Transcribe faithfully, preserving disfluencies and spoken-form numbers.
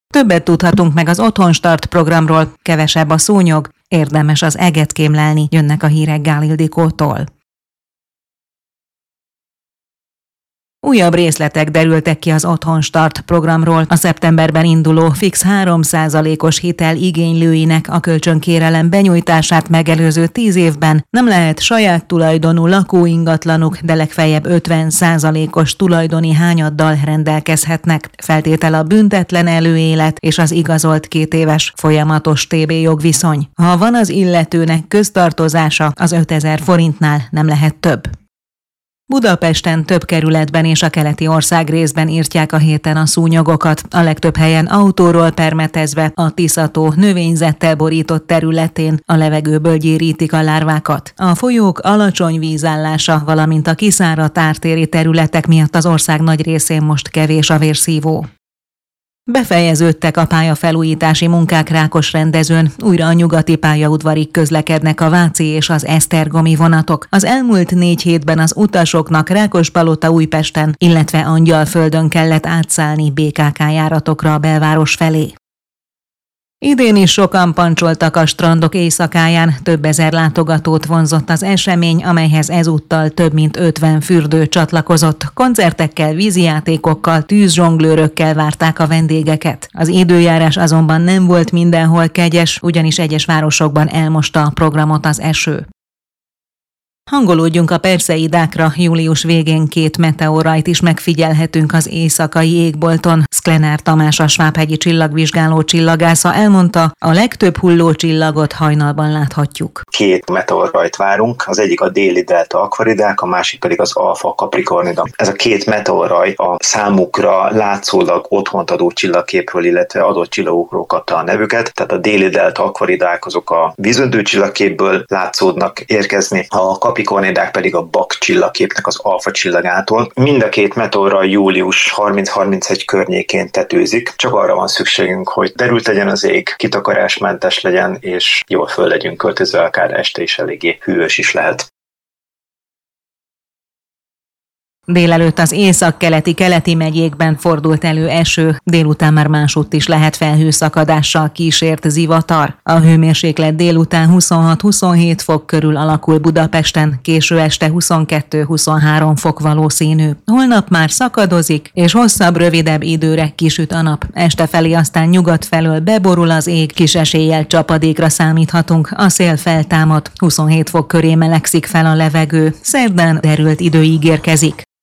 Többet tudhatunk meg az Otthon Start programról, kevesebb a szúnyog, érdemes az eget kémlelni, jönnek a hírek Gál Ildikótól. Újabb részletek derültek ki az Otthon Start programról. A szeptemberben induló fix három százalékos hitel igénylőinek a kölcsönkérelem benyújtását megelőző tíz évben nem lehet saját tulajdonú lakóingatlanuk, de legfeljebb ötven százalékos tulajdoni hányaddal rendelkezhetnek. Feltétel a büntetlen előélet és az igazolt két éves folyamatos té bé jogviszony. Ha van az illetőnek köztartozása, az ötezer forintnál nem lehet több. Budapesten több kerületben és a keleti országrészben írtják a héten a szúnyogokat, a legtöbb helyen autóról permetezve a Tisza-tó növényzettel borított területén a levegőből gyérítik a lárvákat. A folyók alacsony vízállása, valamint a kiszáradt ártéri területek miatt az ország nagy részén most kevés a vérszívó. Befejeződtek a pályafelújítási munkák Rákosrendezőn, újra a nyugati pályaudvarig közlekednek a váci és az esztergomi vonatok. Az elmúlt négy hétben az utasoknak Rákospalota-Újpesten, illetve Angyalföldön kellett átszállni bé ká ká járatokra a belváros felé. Idén is sokan pancsoltak a strandok éjszakáján, több ezer látogatót vonzott az esemény, amelyhez ezúttal több mint ötven fürdő csatlakozott. Koncertekkel, vízijátékokkal, tűzzsonglőrökkel várták a vendégeket. Az időjárás azonban nem volt mindenhol kegyes, ugyanis egyes városokban elmosta a programot az eső. Hangolódjunk a Perseidákra, július végén két meteorajt is megfigyelhetünk az éjszakai égbolton. Szklenár Tamás, a Svábhegyi csillagvizsgáló csillagásza elmondta, a legtöbb hulló csillagot hajnalban láthatjuk. Két meteorajt várunk, az egyik a déli delta akvaridák, a másik pedig az alfa capricornida. Ez a két meteoraj a számukra látszólag otthont adó csillagképről, illetve adott csillagokról kapta a nevüket, tehát a déli delta akvaridák azok a vízöntő csillagképből látszódnak érkezni, a capricornidák pedig a Bak csillagképnek az alfa csillagától. Mind a két meteoraj július harminc-harmincegy környékén tetőzik, csak arra van szükségünk, hogy derült legyen az ég, kitakarásmentes legyen, és jól föl legyünk költözve, akár este is eléggé hűvös is lehet. Délelőtt az északkeleti keleti megyékben fordult elő eső, délután már másutt is lehet felhőszakadással kísért zivatar. A hőmérséklet délután huszonhat-huszonhét fok körül alakul Budapesten, késő este huszonkettő-huszonhárom fok valószínű. Holnap már szakadozik, és hosszabb, rövidebb időre kisüt a nap. Este felé aztán nyugat felől beborul az ég, kis eséllyel csapadékra számíthatunk, a szél feltámad, huszonhét fok köré melegszik fel a levegő. Szerdán derült idő ígérkezik.